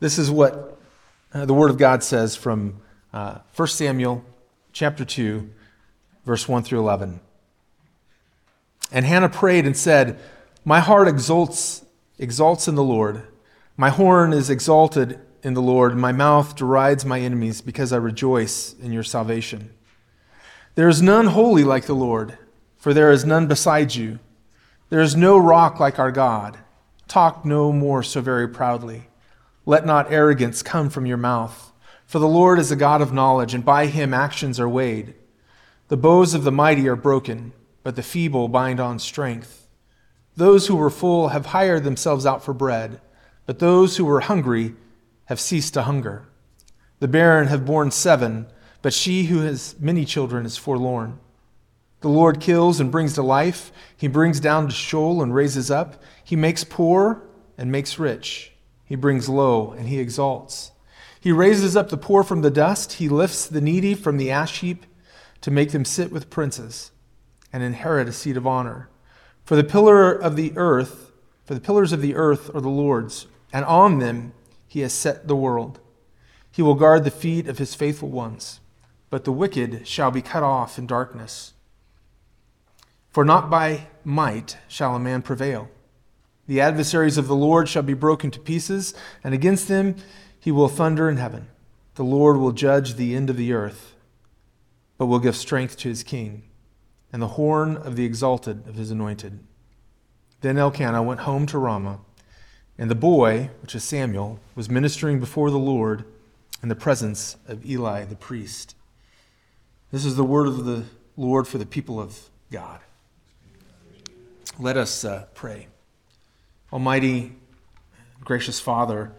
This is what the Word of God says from 1 Samuel chapter 2, verse 1 through 11. And Hannah prayed and said, "My heart exalts in the Lord. My horn is exalted in the Lord. My mouth derides my enemies because I rejoice in your salvation. There is none holy like the Lord, for there is none beside you. There is no rock like our God. Talk no more so very proudly. Let not arrogance come from your mouth. For the Lord is a God of knowledge, and by him actions are weighed. The bows of the mighty are broken, but the feeble bind on strength. Those who were full have hired themselves out for bread, but those who were hungry have ceased to hunger. The barren have borne 7, but she who has many children is forlorn. The Lord kills and brings to life. He brings down to Sheol and raises up. He makes poor and makes rich. He brings low and he exalts. He raises up the poor from the dust. He lifts the needy from the ash heap to make them sit with princes and inherit a seat of honor. For the pillars of the earth are the Lord's, and on them he has set the world. He will guard the feet of his faithful ones, but the wicked shall be cut off in darkness. For not by might shall a man prevail. The adversaries of the Lord shall be broken to pieces, and against them he will thunder in heaven. The Lord will judge the end of the earth, but will give strength to his king, and the horn of the exalted of his anointed. Then Elkanah went home to Ramah, and the boy, which is Samuel, was ministering before the Lord in the presence of Eli the priest." This is the word of the Lord for the people of God. Let us pray. Almighty, gracious Father,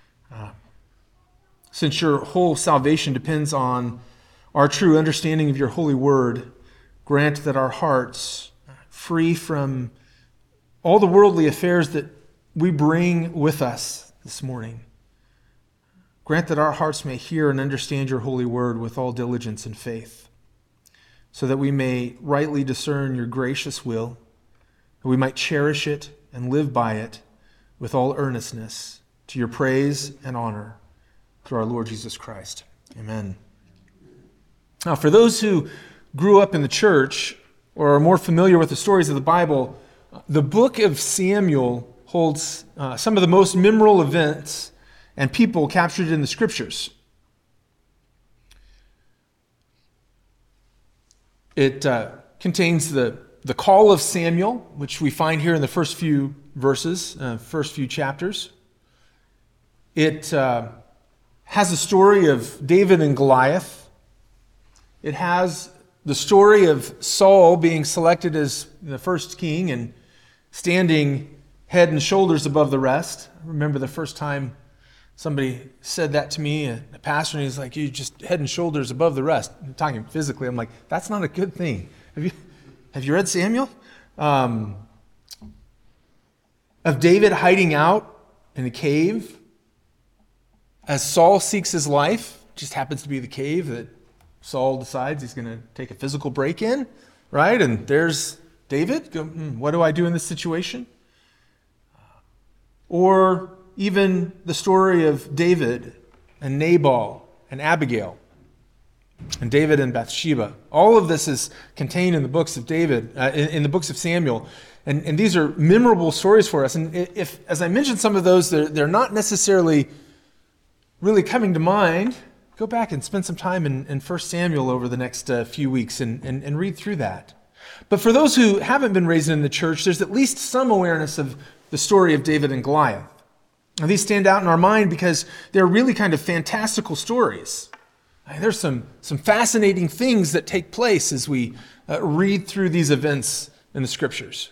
since your whole salvation depends on our true understanding of your holy word, grant that our hearts, free from all the worldly affairs that we bring with us this morning, grant that our hearts may hear and understand your holy word with all diligence and faith, so that we may rightly discern your gracious will, and we might cherish it and live by it with all earnestness, to your praise and honor, through our Lord Jesus Christ. Amen. Now, for those who grew up in the church or are more familiar with the stories of the Bible, the book of Samuel holds some of the most memorable events and people captured in the scriptures. It contains the call of Samuel, which we find here in the first few verses, first few chapters. It has a story of David and Goliath. It has the story of Saul being selected as the first king and standing head and shoulders above the rest. I remember the first time somebody said that to me, a pastor, and he's like, "You just head and shoulders above the rest." I'm talking physically. I'm like, that's not a good thing. Have you read Samuel? Of David hiding out in a cave as Saul seeks his life. Just happens to be the cave that Saul decides he's going to take a physical break in, right? And there's David. What do I do in this situation? Or even the story of David and Nabal and Abigail, and David and Bathsheba. All of this is contained in the books of David, in the books of Samuel. And these are memorable stories for us. And if, as I mentioned some of those, they're not necessarily really coming to mind, go back and spend some time in 1 Samuel over the next few weeks and read through that. But for those who haven't been raised in the church, there's at least some awareness of the story of David and Goliath. Now, these stand out in our mind because they're really kind of fantastical stories. There's some fascinating things that take place as we read through these events in the scriptures.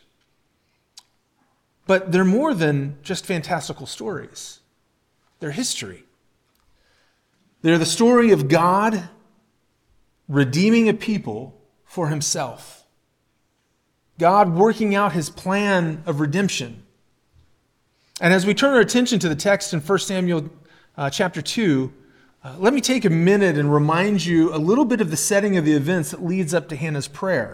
But they're more than just fantastical stories. They're history. They're the story of God redeeming a people for himself. God working out his plan of redemption. And as we turn our attention to the text in 1 Samuel chapter 2, let me take a minute and remind you a little bit of the setting of the events that leads up to Hannah's prayer.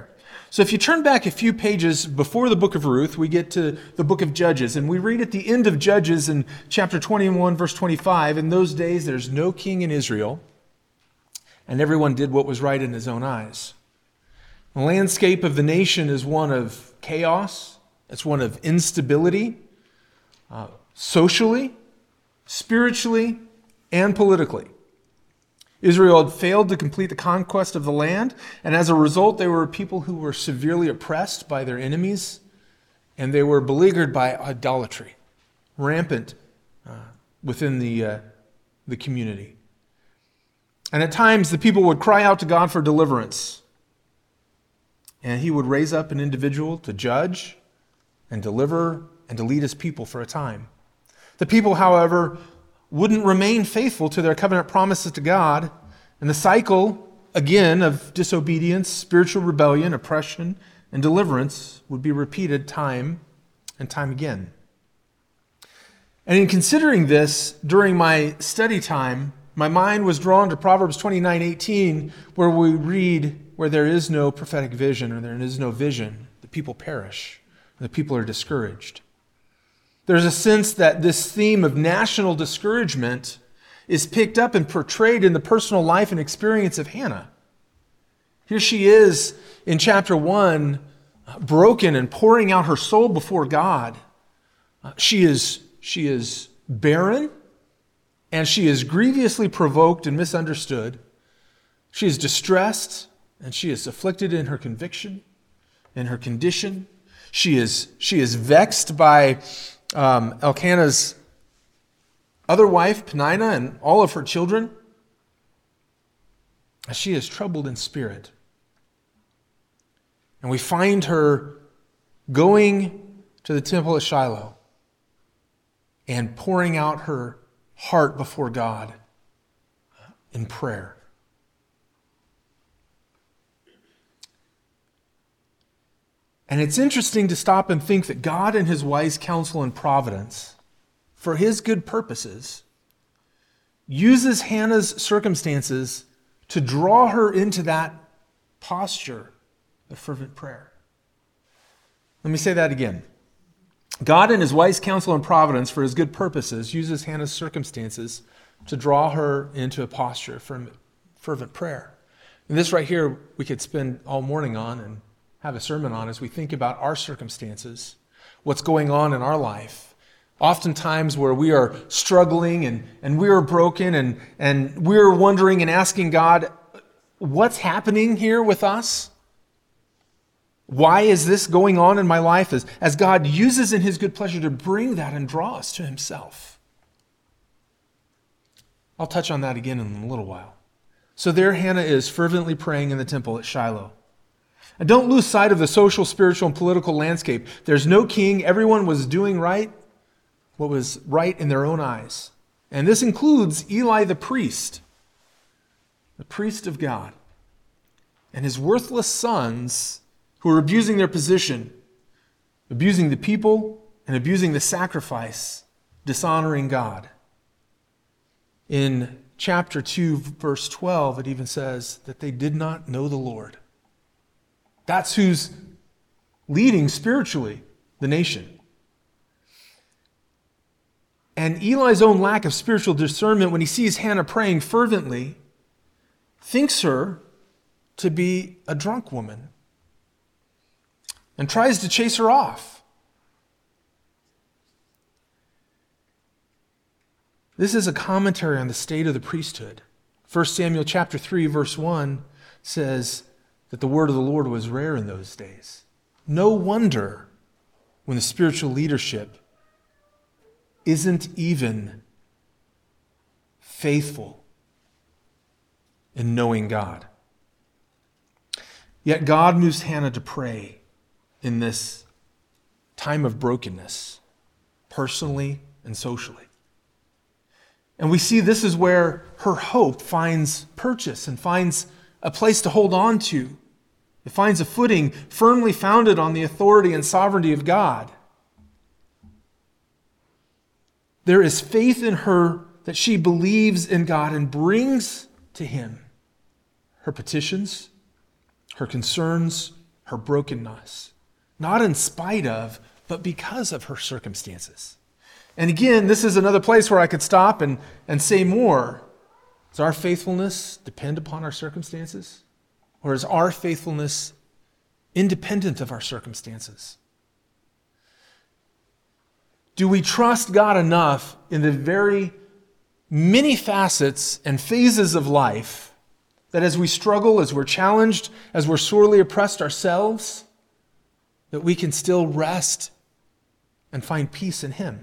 So if you turn back a few pages before the book of Ruth, we get to the book of Judges, and we read at the end of Judges in chapter 21, verse 25, in those days there's no king in Israel, and everyone did what was right in his own eyes. The landscape of the nation is one of chaos. It's one of instability, socially, spiritually, and politically. Israel had failed to complete the conquest of the land, and as a result, they were a people who were severely oppressed by their enemies, and they were beleaguered by idolatry, rampant within the community. And at times, the people would cry out to God for deliverance, and he would raise up an individual to judge and deliver and to lead his people for a time. The people, however, wouldn't remain faithful to their covenant promises to God, and the cycle, again, of disobedience, spiritual rebellion, oppression, and deliverance would be repeated time and time again. And in considering this, during my study time, my mind was drawn to Proverbs 29:18, where we read, where there is no prophetic vision or there is no vision, the people perish, and the people are discouraged. There's a sense that this theme of national discouragement is picked up and portrayed in the personal life and experience of Hannah. Here she is in chapter 1, broken and pouring out her soul before God. She is barren, and she is grievously provoked and misunderstood. She is distressed, and she is afflicted in her conviction, in her condition. She is vexed by Elkanah's other wife, Peninnah, and all of her children. She is troubled in spirit. And we find her going to the temple at Shiloh and pouring out her heart before God in prayer. And it's interesting to stop and think that God, in his wise counsel and providence, for his good purposes, uses Hannah's circumstances to draw her into that posture of fervent prayer. Let me say that again. God, in his wise counsel and providence, for his good purposes, uses Hannah's circumstances to draw her into a posture of fervent prayer. And this right here, we could spend all morning on and have a sermon on as we think about our circumstances, what's going on in our life. Oftentimes where we are struggling and we are broken and we're wondering and asking God, what's happening here with us? Why is this going on in my life? As God uses in his good pleasure to bring that and draw us to himself. I'll touch on that again in a little while. So there Hannah is fervently praying in the temple at Shiloh. And don't lose sight of the social, spiritual, and political landscape. There's no king. Everyone was doing right, what was right in their own eyes. And this includes Eli the priest of God, and his worthless sons who are abusing their position, abusing the people, and abusing the sacrifice, dishonoring God. In chapter 2, verse 12, it even says that they did not know the Lord. That's who's leading spiritually the nation. And Eli's own lack of spiritual discernment when he sees Hannah praying fervently thinks her to be a drunk woman and tries to chase her off. This is a commentary on the state of the priesthood. 1 Samuel chapter 3, verse 1 says that the word of the Lord was rare in those days. No wonder when the spiritual leadership isn't even faithful in knowing God. Yet God moves Hannah to pray in this time of brokenness, personally and socially. And we see this is where her hope finds purchase and finds a place to hold on to. It finds a footing firmly founded on the authority and sovereignty of God. There is faith in her that she believes in God and brings to him her petitions, her concerns, her brokenness, not in spite of, but because of her circumstances. And again, this is another place where I could stop and say more. Does our faithfulness depend upon our circumstances? Or is our faithfulness independent of our circumstances? Do we trust God enough in the very many facets and phases of life that as we struggle, as we're challenged, as we're sorely oppressed ourselves, that we can still rest and find peace in Him?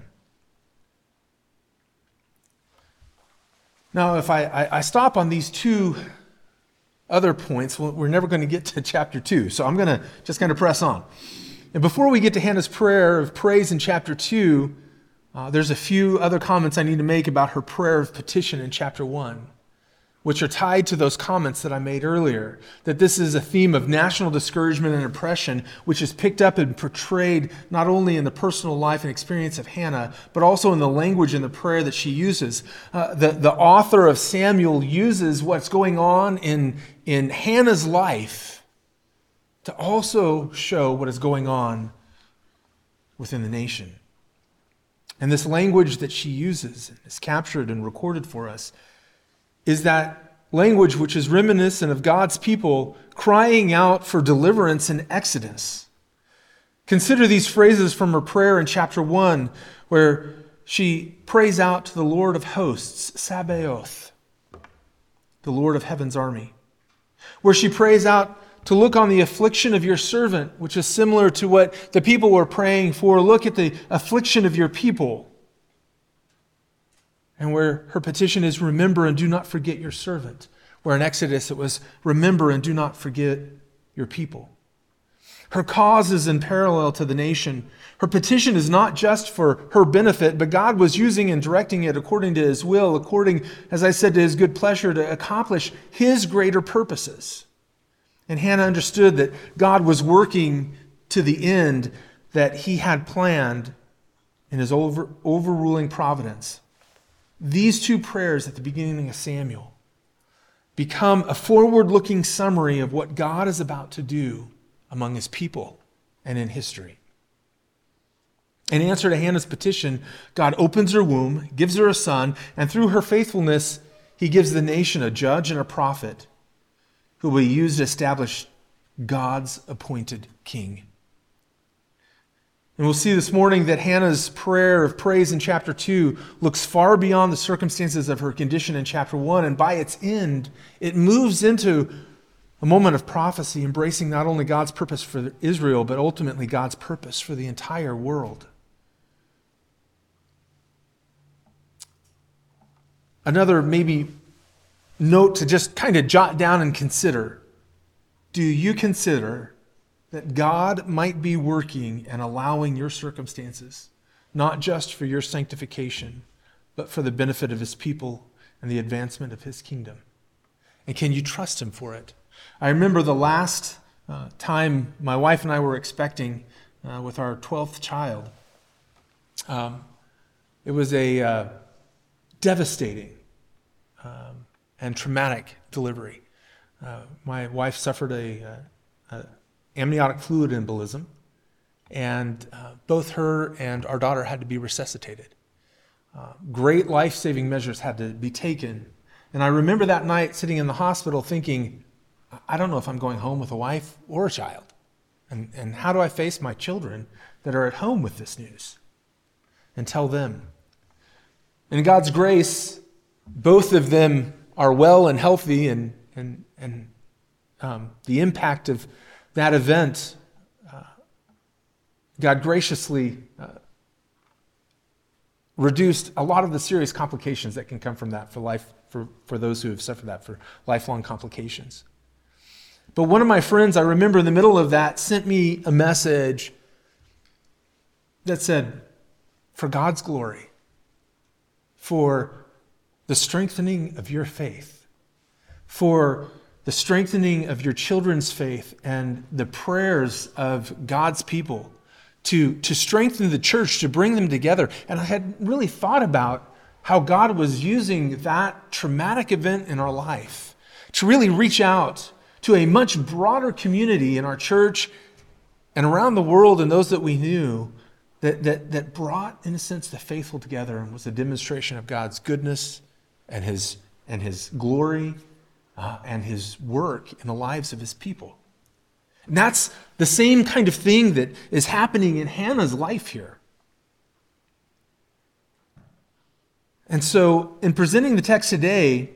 Now, if I stop on these two other points, well, we're never going to get to chapter 2, so I'm going to just kind of press on. And before we get to Hannah's prayer of praise in chapter 2, there's a few other comments I need to make about her prayer of petition in chapter 1, which are tied to those comments that I made earlier, that this is a theme of national discouragement and oppression, which is picked up and portrayed not only in the personal life and experience of Hannah, but also in the language and the prayer that she uses. The author of Samuel uses what's going on in Hannah's life to also show what is going on within the nation. And this language that she uses and is captured and recorded for us is that language which is reminiscent of God's people crying out for deliverance in Exodus. Consider these phrases from her prayer in chapter 1, where she prays out to the Lord of hosts, Sabaoth, the Lord of heaven's army, where she prays out to look on the affliction of your servant, which is similar to what the people were praying for. Look at the affliction of your people. And where her petition is, remember and do not forget your servant. Where in Exodus it was, remember and do not forget your people. Her cause is in parallel to the nation. Her petition is not just for her benefit, but God was using and directing it according to His will, according, as I said, to His good pleasure to accomplish His greater purposes. And Hannah understood that God was working to the end that He had planned in His overruling providence. These two prayers at the beginning of Samuel become a forward-looking summary of what God is about to do among His people and in history. In answer to Hannah's petition, God opens her womb, gives her a son, and through her faithfulness, He gives the nation a judge and a prophet who will be used to establish God's appointed king. And we'll see this morning that Hannah's prayer of praise in chapter 2 looks far beyond the circumstances of her condition in chapter 1, and by its end, it moves into a moment of prophecy, embracing not only God's purpose for Israel, but ultimately God's purpose for the entire world. Another maybe note to just kind of jot down and consider. Do you consider that God might be working and allowing your circumstances, not just for your sanctification, but for the benefit of His people and the advancement of His kingdom? And can you trust Him for it? I remember the last time my wife and I were expecting with our 12th child. It was a devastating and traumatic delivery. My wife suffered a amniotic fluid embolism, and both her and our daughter had to be resuscitated. Great life-saving measures had to be taken. And I remember that night sitting in the hospital thinking, I don't know if I'm going home with a wife or a child. And how do I face my children that are at home with this news and tell them? In God's grace, both of them are well and healthy, and the impact of that event, God graciously reduced a lot of the serious complications that can come from that for those who have suffered that, for lifelong complications. But one of my friends, I remember in the middle of that, sent me a message that said, for God's glory, for the strengthening of your faith, for the strengthening of your children's faith and the prayers of God's people to strengthen the church, to bring them together. And I had really thought about how God was using that traumatic event in our life to really reach out to a much broader community in our church and around the world and those that we knew that brought, in a sense, the faithful together and was a demonstration of God's goodness and his glory and his work in the lives of his people. And that's the same kind of thing that is happening in Hannah's life here. And so, in presenting the text today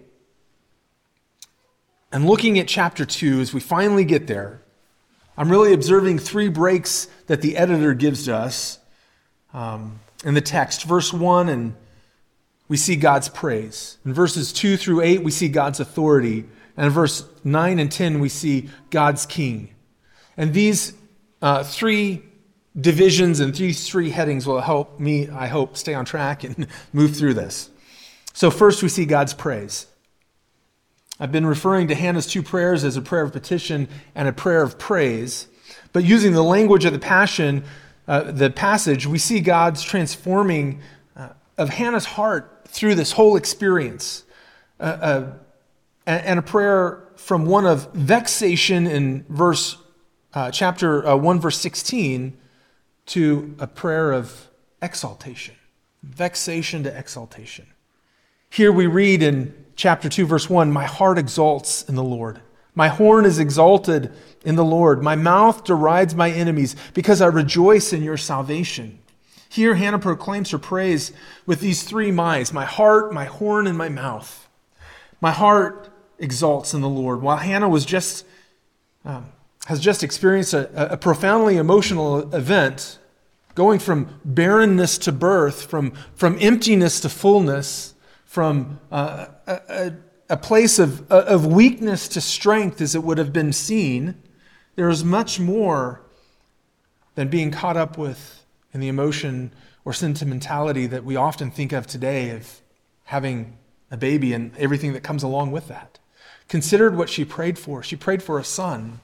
and looking at chapter 2, as we finally get there, I'm really observing 3 breaks that the editor gives to us in the text. Verse 1, and we see God's praise. In verses 2 through 8, we see God's authority. And in verse 9 and 10, we see God's king. And these 3 divisions and these 3 headings will help me, I hope, stay on track and move through this. So first we see God's praise. I've been referring to Hannah's 2 prayers as a prayer of petition and a prayer of praise. But using the language of the passage, we see God's transforming of Hannah's heart through this whole experience. And a prayer from one of vexation in chapter 1, verse 16, to a prayer of exaltation. Vexation to exaltation. Here we read in chapter 2, verse 1, "My heart exalts in the Lord. My horn is exalted in the Lord. My mouth derides my enemies because I rejoice in your salvation." Here Hannah proclaims her praise with these 3 my's: my heart, my horn, and my mouth. My heart exalts in the Lord. While Hannah has just experienced a profoundly emotional event, going from barrenness to birth, from emptiness to fullness, from a place of weakness to strength, as it would have been seen, there is much more than being caught up with in the emotion or sentimentality that we often think of today of having a baby and everything that comes along with that. Considered what she prayed for. She prayed for a son.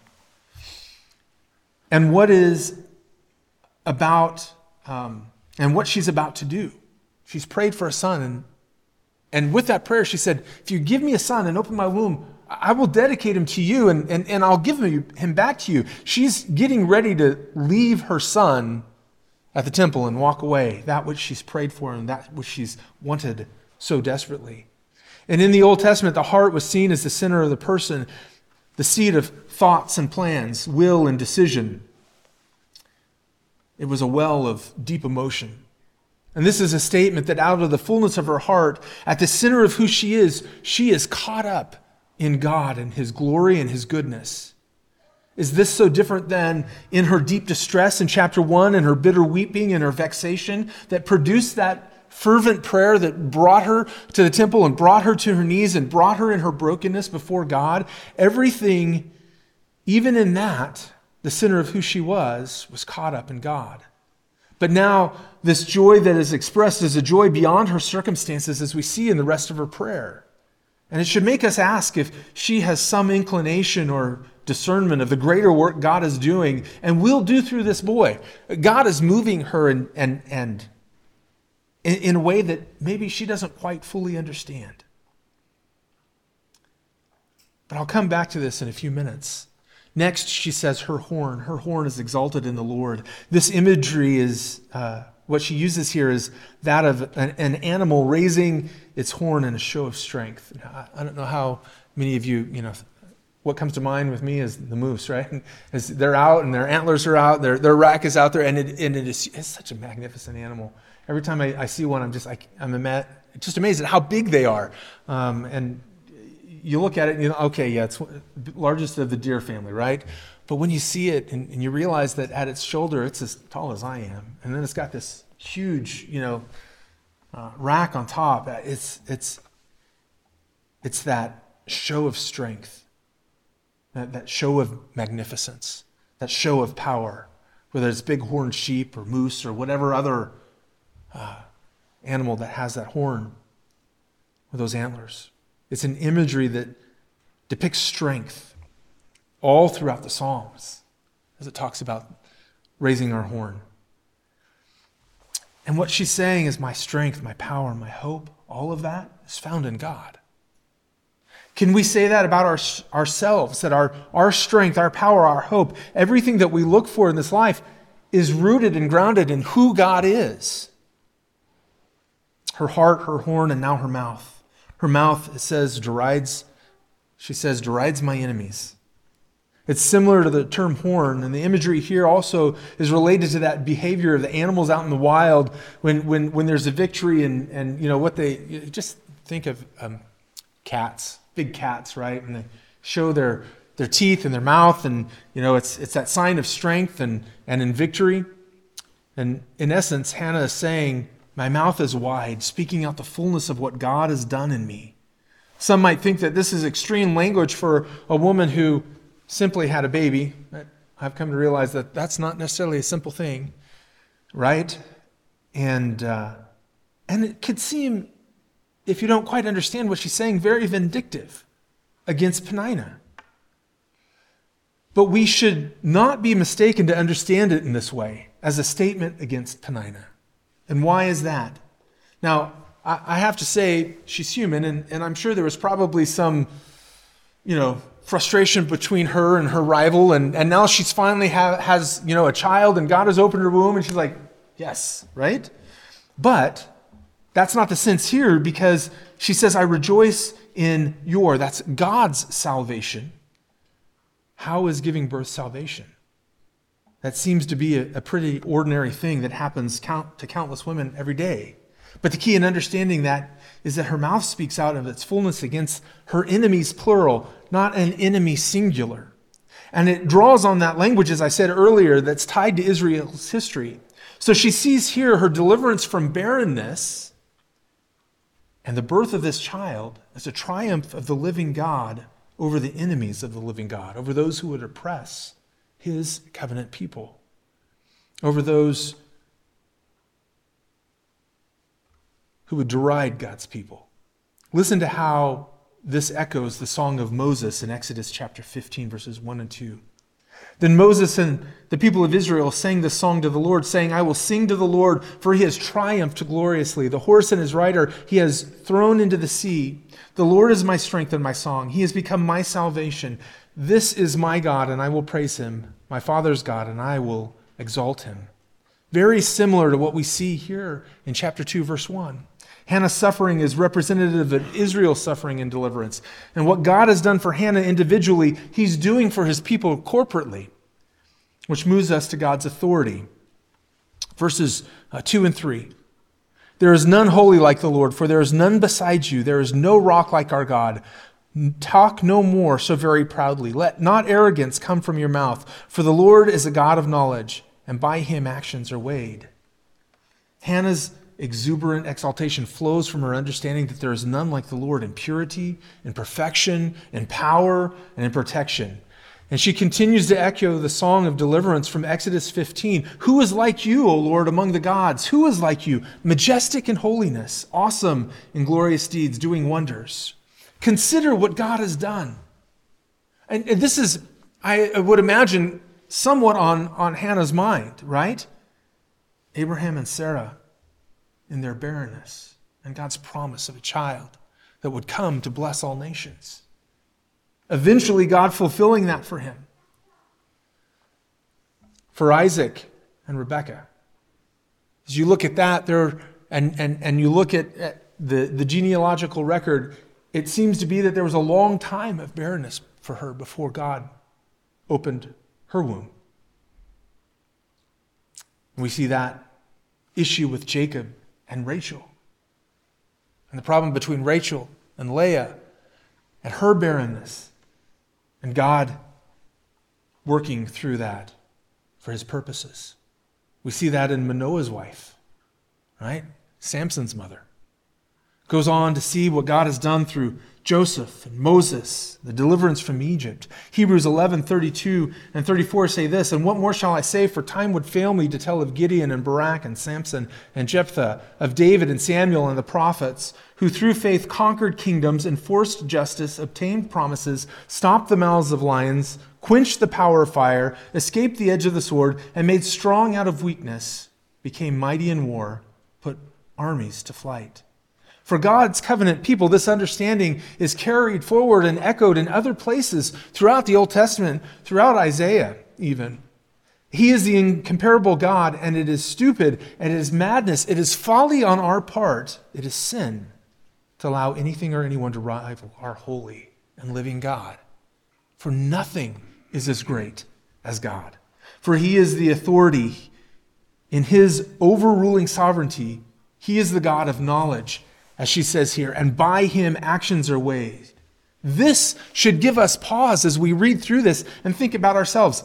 And what is about, and what she's about to do. She's prayed for a son, and with that prayer, she said, if you give me a son and open my womb, I will dedicate him to you, and I'll give him back to you. She's getting ready to leave her son at the temple and walk away, that which she's prayed for and that which she's wanted so desperately. And in the Old Testament, the heart was seen as the center of the person, the seat of thoughts and plans, will and decision. It was a well of deep emotion. And this is a statement that out of the fullness of her heart, at the center of who she is caught up in God and his glory and his goodness. Is this so different than in her deep distress in chapter 1 and her bitter weeping and her vexation that produced that fervent prayer that brought her to the temple and brought her to her knees and brought her in her brokenness before God? Everything, even in that, the center of who she was caught up in God. But now, this joy that is expressed is a joy beyond her circumstances, as we see in the rest of her prayer. And it should make us ask if she has some inclination or discernment of the greater work God is doing and will do through this boy. God is moving her and in a way that maybe she doesn't quite fully understand. But I'll come back to this in a few minutes. Next, she says her horn is exalted in the Lord. This imagery is, what she uses here is that of an animal raising its horn in a show of strength. I don't know how many of you, what comes to mind with me is the moose, right? As they're out and their antlers are out, their rack is out there, and it's such a magnificent animal. Every time I see one, I'm just amazed at how big they are. And you look at it and okay, yeah, it's the largest of the deer family, right? But when you see it and you realize that at its shoulder, it's as tall as I am. And then it's got this huge, rack on top. It's that show of strength, that show of magnificence, that show of power, whether it's bighorn sheep or moose or whatever other animal that has that horn or those antlers. It's an imagery that depicts strength all throughout the Psalms as it talks about raising our horn. And what she's saying is my strength, my power, my hope, all of that is found in God. Can we say that about ourselves, that our strength, our power, our hope, everything that we look for in this life is rooted and grounded in who God is? Her heart, her horn, and now her mouth. Her mouth, it says, derides. She says, derides my enemies. It's similar to the term horn, and the imagery here also is related to that behavior of the animals out in the wild when there's a victory and what they, just think of cats, big cats, right? And they show their teeth and their mouth, and it's that sign of strength and in victory. And in essence, Hannah is saying, my mouth is wide, speaking out the fullness of what God has done in me. Some might think that this is extreme language for a woman who simply had a baby. I've come to realize that that's not necessarily a simple thing, right? And it could seem, if you don't quite understand what she's saying, very vindictive against Peninnah. But we should not be mistaken to understand it in this way, as a statement against Peninnah. And why is that? Now, I have to say, she's human, and I'm sure there was probably some, frustration between her and her rival, and now she's finally has a child, and God has opened her womb, and she's like, yes, right? But that's not the sense here, because she says, I rejoice in that's God's salvation. How is giving birth salvation? That seems to be a pretty ordinary thing that happens to countless women every day. But the key in understanding that is that her mouth speaks out of its fullness against her enemies, plural, not an enemy, singular. And it draws on that language, as I said earlier, that's tied to Israel's history. So she sees here her deliverance from barrenness and the birth of this child as a triumph of the living God over the enemies of the living God, over those who would oppress his covenant people, over those who would deride God's people. Listen to how this echoes the song of Moses in Exodus chapter 15, verses 1 and 2. Then Moses and the people of Israel sang this song to the Lord, saying, I will sing to the Lord, for he has triumphed gloriously. The horse and his rider he has thrown into the sea. The Lord is my strength and my song. He has become my salvation. This is my God, and I will praise him, my father's God, and I will exalt him. Very similar to what we see here in chapter 2, verse 1. Hannah's suffering is representative of Israel's suffering and deliverance. And what God has done for Hannah individually, he's doing for his people corporately, which moves us to God's authority. Verses 2 and 3. There is none holy like the Lord, for there is none beside you. There is no rock like our God. Talk no more so very proudly. Let not arrogance come from your mouth, for the Lord is a God of knowledge, and by him actions are weighed. Hannah's exuberant exaltation flows from her understanding that there is none like the Lord in purity, in perfection, in power, and in protection. And she continues to echo the song of deliverance from Exodus 15. Who is like you, O Lord, among the gods? Who is like you, majestic in holiness, awesome in glorious deeds, doing wonders? Consider what God has done. And this is, I would imagine, somewhat on Hannah's mind, right? Abraham and Sarah in their barrenness and God's promise of a child that would come to bless all nations. Eventually, God fulfilling that for him. For Isaac and Rebekah. As you look at that there and you look at the genealogical record, it seems to be that there was a long time of barrenness for her before God opened her womb. We see that issue with Jacob and Rachel, and the problem between Rachel and Leah and her barrenness, and God working through that for his purposes. We see that in Manoah's wife, right? Samson's mother. Goes on to see what God has done through Joseph and Moses, the deliverance from Egypt. Hebrews 11:32 and 34 say this, and what more shall I say, for time would fail me to tell of Gideon and Barak and Samson and Jephthah, of David and Samuel and the prophets, who through faith conquered kingdoms, enforced justice, obtained promises, stopped the mouths of lions, quenched the power of fire, escaped the edge of the sword, and made strong out of weakness, became mighty in war, put armies to flight. For God's covenant people, this understanding is carried forward and echoed in other places throughout the Old Testament, throughout Isaiah even. He is the incomparable God, and it is stupid, and it is madness, it is folly on our part, it is sin to allow anything or anyone to rival our holy and living God. For nothing is as great as God. For he is the authority. In his overruling sovereignty, he is the God of knowledge, as she says here, and by him actions are weighed. This should give us pause as we read through this and think about ourselves.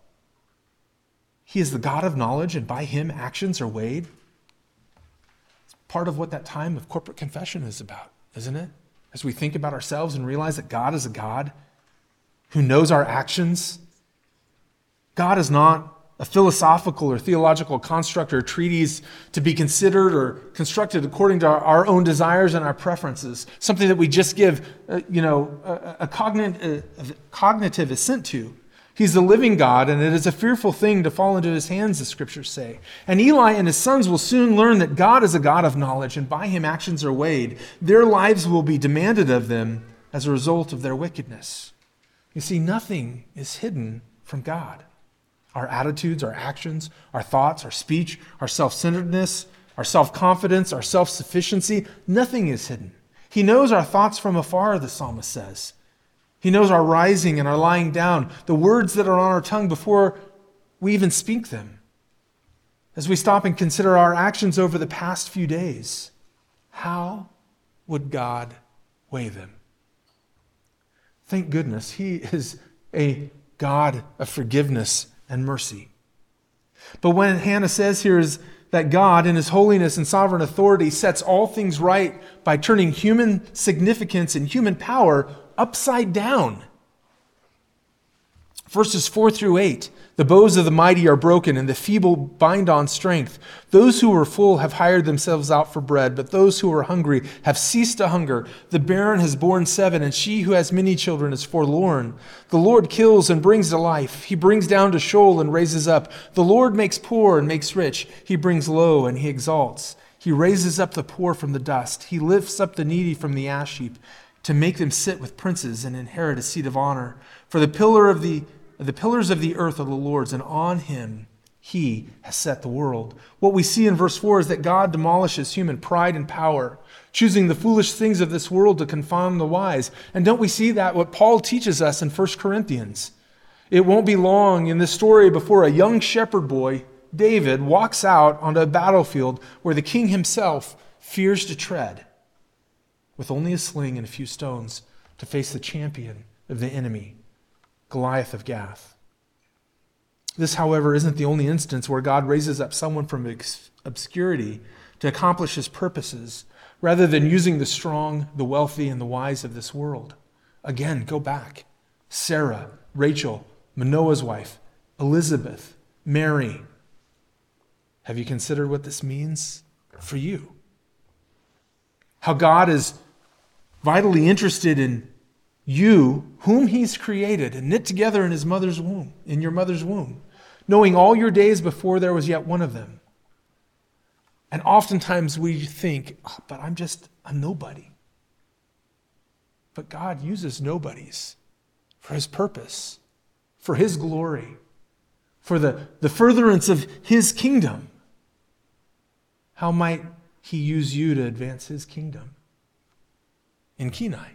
He is the God of knowledge, and by him actions are weighed. It's part of what that time of corporate confession is about, isn't it? As we think about ourselves and realize that God is a God who knows our actions. God is not a philosophical or theological construct or treatise to be considered or constructed according to our own desires and our preferences, something that we just give a cognitive assent to. He's the living God, and it is a fearful thing to fall into his hands, the scriptures say. And Eli and his sons will soon learn that God is a God of knowledge, and by him actions are weighed. Their lives will be demanded of them as a result of their wickedness. You see, nothing is hidden from God. Our attitudes, our actions, our thoughts, our speech, our self-centeredness, our self-confidence, our self-sufficiency, nothing is hidden. He knows our thoughts from afar, the psalmist says. He knows our rising and our lying down, the words that are on our tongue before we even speak them. As we stop and consider our actions over the past few days, how would God weigh them? Thank goodness, he is a God of forgiveness and mercy. But when Hannah says here is that God, in his holiness and sovereign authority, sets all things right by turning human significance and human power upside down. Verses 4-8, the bows of the mighty are broken and the feeble bind on strength. Those who are full have hired themselves out for bread, but those who are hungry have ceased to hunger. The barren has borne 7, and she who has many children is forlorn. The Lord kills and brings to life. He brings down to Sheol and raises up. The Lord makes poor and makes rich. He brings low and he exalts. He raises up the poor from the dust. He lifts up the needy from the ash heap, to make them sit with princes and inherit a seat of honor. For the pillars of the earth are the Lord's, and on him he has set the world. What we see in verse 4 is that God demolishes human pride and power, choosing the foolish things of this world to confound the wise. And don't we see that what Paul teaches us in 1 Corinthians? It won't be long in this story before a young shepherd boy, David, walks out onto a battlefield where the king himself fears to tread, with only a sling and a few stones to face the champion of the enemy, Goliath of Gath. This, however, isn't the only instance where God raises up someone from obscurity to accomplish his purposes, rather than using the strong, the wealthy, and the wise of this world. Again, go back. Sarah, Rachel, Manoah's wife, Elizabeth, Mary. Have you considered what this means for you? How God is vitally interested in you, whom he's created and knit together in his mother's womb, in your mother's womb, knowing all your days before there was yet one of them. And oftentimes we think, but I'm just a nobody. But God uses nobodies for his purpose, for his glory, for the furtherance of his kingdom. How might he use you to advance his kingdom in Kenai?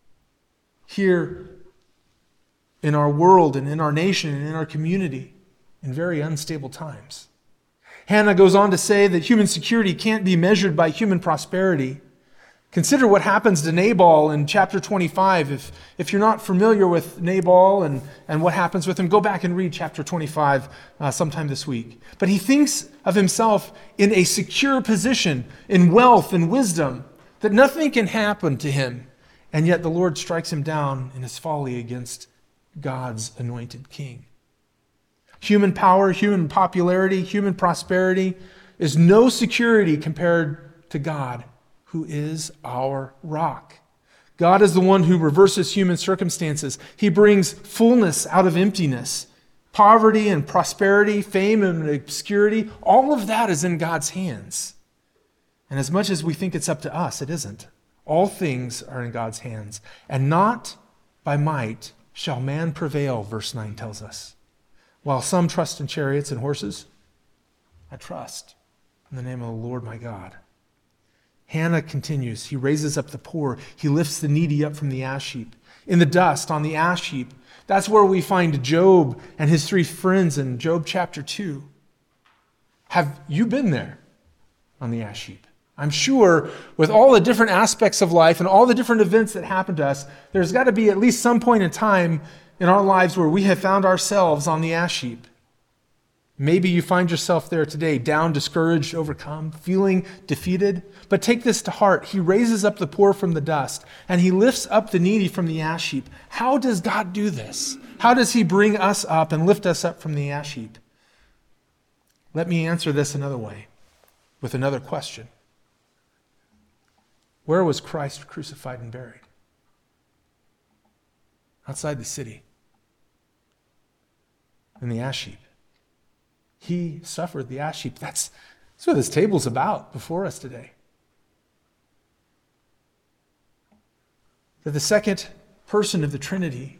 Here in our world and in our nation and in our community in very unstable times. Hannah goes on to say that human security can't be measured by human prosperity. Consider what happens to Nabal in chapter 25. If you're not familiar with Nabal and what happens with him, go back and read chapter 25 sometime this week. But he thinks of himself in a secure position, in wealth and wisdom, that nothing can happen to him. And yet the Lord strikes him down in his folly against God's anointed king. Human power, human popularity, human prosperity is no security compared to God, who is our rock. God is the one who reverses human circumstances. He brings fullness out of emptiness. Poverty and prosperity, fame and obscurity, all of that is in God's hands. And as much as we think it's up to us, it isn't. All things are in God's hands. And not by might shall man prevail, verse 9 tells us. While some trust in chariots and horses, I trust in the name of the Lord my God. Hannah continues. He raises up the poor. He lifts the needy up from the ash heap. In the dust, on the ash heap, that's where we find Job and his 3 friends in Job chapter 2. Have you been there on the ash heap? I'm sure with all the different aspects of life and all the different events that happen to us, there's got to be at least some point in time in our lives where we have found ourselves on the ash heap. Maybe you find yourself there today, down, discouraged, overcome, feeling defeated. But take this to heart. He raises up the poor from the dust, and he lifts up the needy from the ash heap. How does God do this? How does he bring us up and lift us up from the ash heap? Let me answer this another way, with another question. Where was Christ crucified and buried? Outside the city, in the ash heap. He suffered the ash heap. That's what this table's about before us today. That the second person of the Trinity,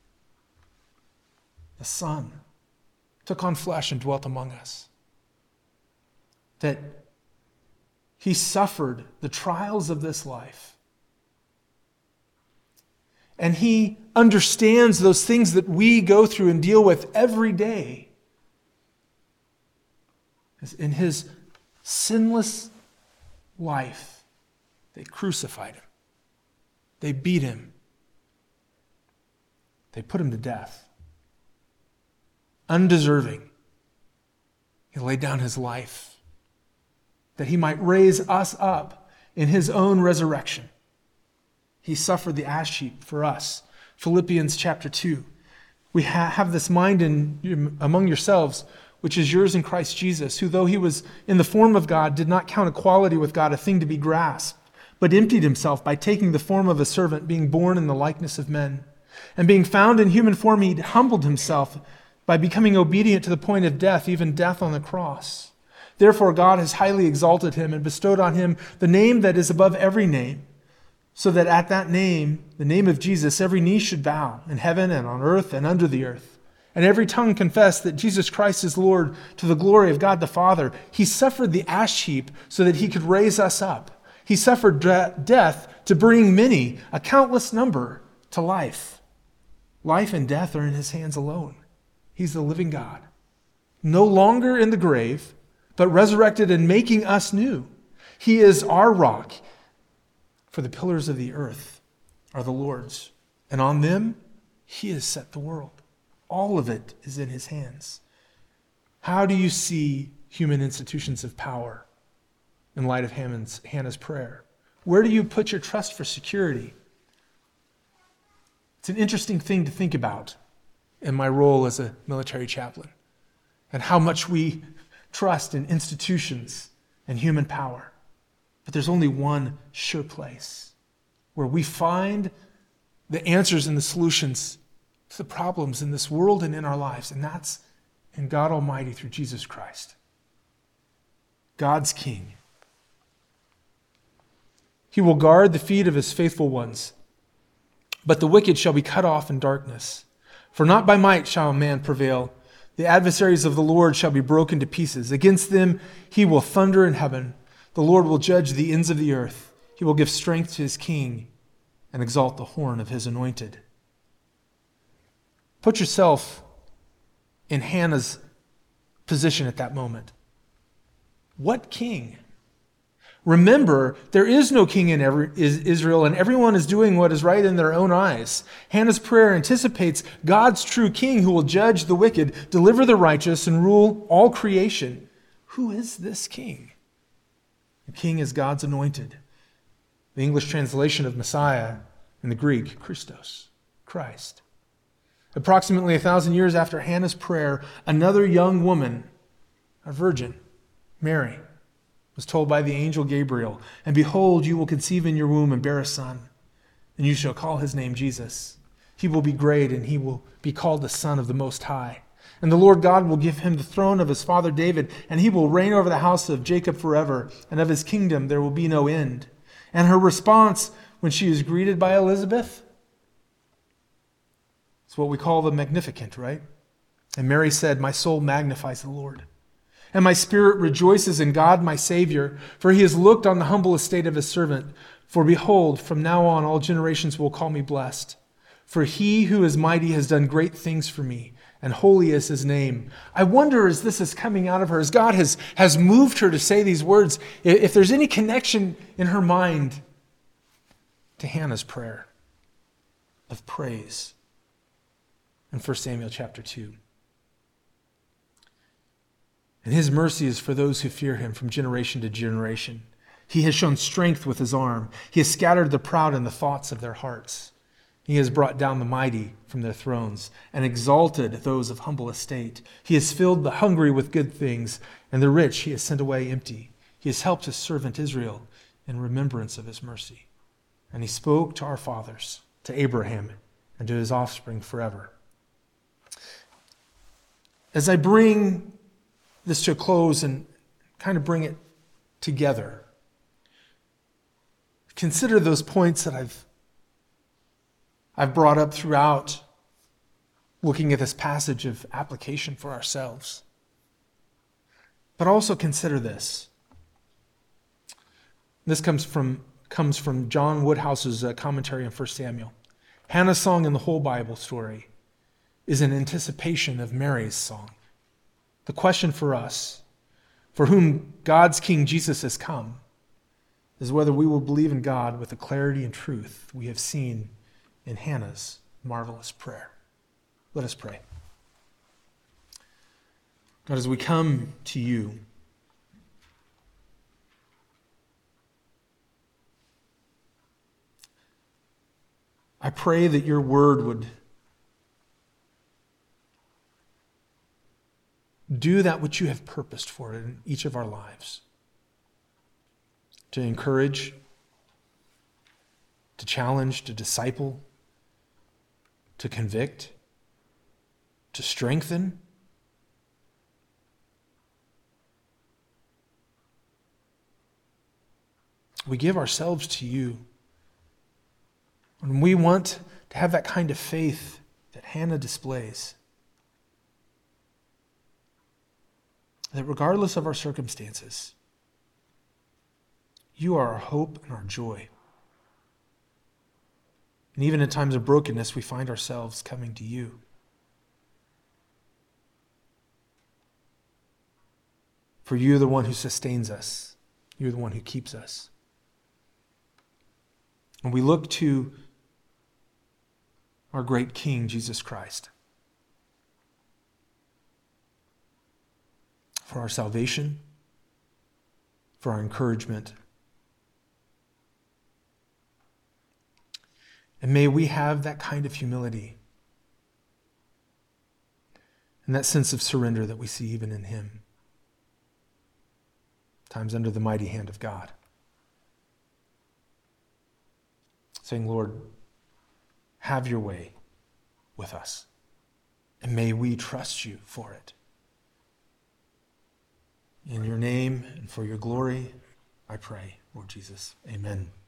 the Son, took on flesh and dwelt among us. That he suffered the trials of this life. And he understands those things that we go through and deal with every day. In his sinless life, they crucified him. They beat him. They put him to death. Undeserving. He laid down his life that he might raise us up in his own resurrection. He suffered the ash heap for us. Philippians chapter 2. We have this mind among yourselves, which is yours in Christ Jesus, who though he was in the form of God, did not count equality with God a thing to be grasped, but emptied himself by taking the form of a servant, being born in the likeness of men. And being found in human form, he humbled himself by becoming obedient to the point of death, even death on the cross. Therefore God has highly exalted him and bestowed on him the name that is above every name, so that at that name, the name of Jesus, every knee should bow in heaven and on earth and under the earth. And every tongue confess that Jesus Christ is Lord, to the glory of God the Father. He suffered the ash heap so that he could raise us up. He suffered death to bring many, a countless number, to life. Life and death are in his hands alone. He's the living God. No longer in the grave, but resurrected and making us new. He is our rock. For the pillars of the earth are the Lord's, and on them he has set the world. All of it is in his hands. How do you see human institutions of power in light of Hannah's prayer? Where do you put your trust for security? It's an interesting thing to think about in my role as a military chaplain, and how much we trust in institutions and human power. But there's only one sure place where we find the answers and the solutions to the problems in this world and in our lives, and that's in God Almighty through Jesus Christ, God's King. He will guard the feet of his faithful ones, but the wicked shall be cut off in darkness. For not by might shall a man prevail. The adversaries of the Lord shall be broken to pieces. Against them he will thunder in heaven. The Lord will judge the ends of the earth. He will give strength to his king and exalt the horn of his anointed. Put yourself in Hannah's position at that moment. What king? Remember, there is no king in Israel, and everyone is doing what is right in their own eyes. Hannah's prayer anticipates God's true king who will judge the wicked, deliver the righteous, and rule all creation. Who is this king? The king is God's anointed. The English translation of Messiah in the Greek, Christos, Christ. Approximately 1,000 years after Hannah's prayer, another young woman, a virgin, Mary, was told by the angel Gabriel, "And behold, you will conceive in your womb and bear a son, and you shall call his name Jesus. He will be great, and he will be called the Son of the Most High. And the Lord God will give him the throne of his father David, and he will reign over the house of Jacob forever, and of his kingdom there will be no end. And her response when she is greeted by Elizabeth, it's what we call the Magnificat, right? And Mary said, "My soul magnifies the Lord, and my spirit rejoices in God my Savior, for he has looked on the humble estate of his servant. For behold, from now on all generations will call me blessed. For he who is mighty has done great things for me, and holy is his name." I wonder, as this is coming out of her, as God has moved her to say these words, if there's any connection in her mind to Hannah's prayer of praise in 1 Samuel chapter 2. And his mercy is for those who fear him from generation to generation. He has shown strength with his arm. He has scattered the proud in the thoughts of their hearts. He has brought down the mighty from their thrones and exalted those of humble estate. He has filled the hungry with good things, and the rich he has sent away empty. He has helped his servant Israel in remembrance of his mercy. And he spoke to our fathers, to Abraham, and to his offspring forever. As I bring this to a close and kind of bring it together, consider those points that I've brought up throughout looking at this passage of application for ourselves. But also consider this. This comes from John Woodhouse's commentary on 1 Samuel. Hannah's song in the whole Bible story is an anticipation of Mary's song. The question for us, for whom God's King Jesus has come, is whether we will believe in God with the clarity and truth we have seen in Hannah's marvelous prayer. Let us pray. God, as we come to you, I pray that your word would do that which you have purposed for it in each of our lives. To encourage, to challenge, to disciple, to convict, to strengthen. We give ourselves to you. And we want to have that kind of faith that Hannah displays. That regardless of our circumstances, you are our hope and our joy. And even in times of brokenness, we find ourselves coming to you. For you're the one who sustains us. You're the one who keeps us. And we look to our great King, Jesus Christ, for our salvation, for our encouragement. And may we have that kind of humility and that sense of surrender that we see even in him, times under the mighty hand of God. Saying, Lord, have your way with us, and may we trust you for it. In your name and for your glory, I pray, Lord Jesus. Amen.